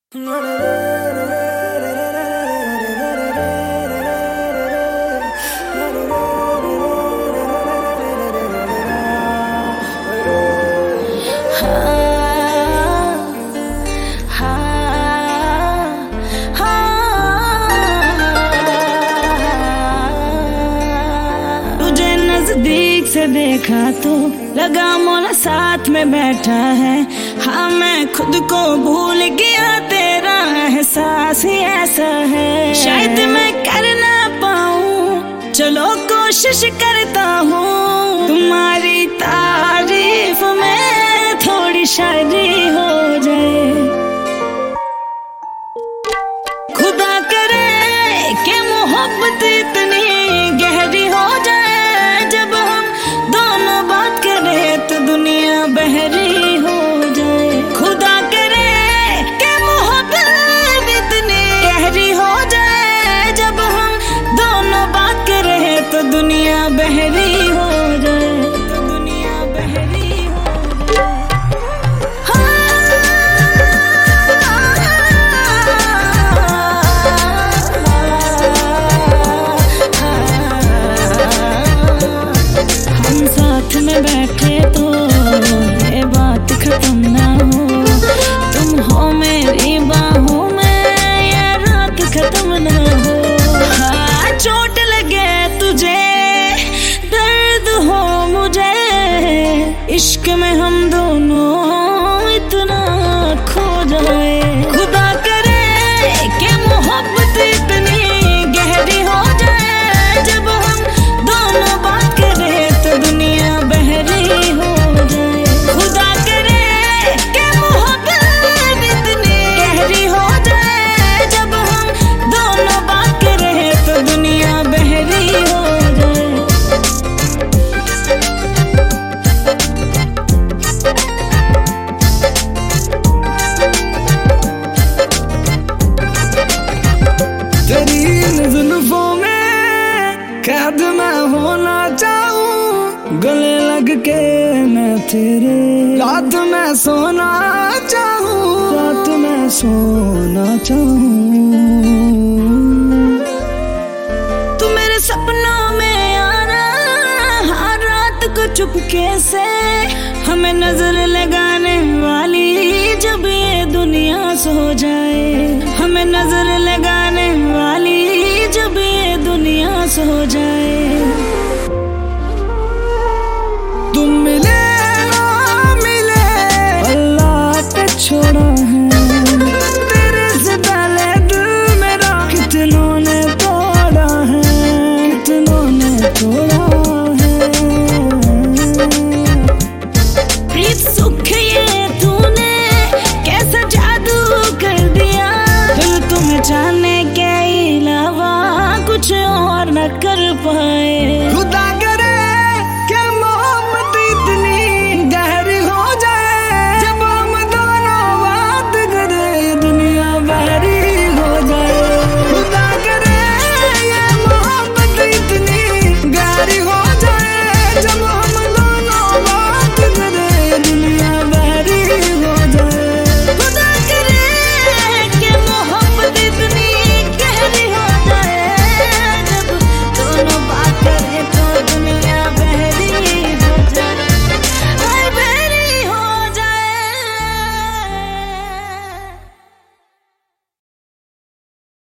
तुझे नजदीक से देखा तो लगा मोला साथ में बैठा है। हाँ, मैं खुद को भूल गया, तेरा एहसास ही ऐसा है। शायद मैं कर ना पाऊँ, चलो कोशिश करता हूँ। तुम्हारी तारीफ में थोड़ी शायरी हो जाए। खुदा करे कि मोहब्बत इतनी गहरी हो जाए, जब हम दोनों बात करें तो दुनिया बहरी हो जाए। खुदा करे कि मोहब्बत इतनी गहरी हो जाए, जब हम दोनों बात करें तो दुनिया बहरी हो जाए, तो दुनिया बहरी हो जाए। हम साथ में बैठे तो ये बात खत्म ना हो। तुम हो मेरी बाहों में, ये रात खत्म ना हो। हाँ, चोट लगे तुझे, दर्द हो मुझे, इश्क में हम दोनों इतना खो जाए। खुदा करे कि मोहब्बत इतनी गहरी हो जाए, जब हम दोनों बात करें तो दुनिया बहरी हो जाए। खुदा करे कि मोहब्बत इतनी गहरी हो जाए, जब हम दोनों बात करें तो दुनिया बहरी हो जाए। तेरी इन जुल्फों में कैद मैं होना चाहूँ, गले लग के मैं तेरे रात में सोना चाहूँ, रात में सोना चाहूँ। तू मेरे सपनों में आना हर रात को चुपके से, हमें नजर लगाने वाली जब ये दुनिया सो जाए। हमें नजर लगाने वाली जब ये दुनिया सो जाए।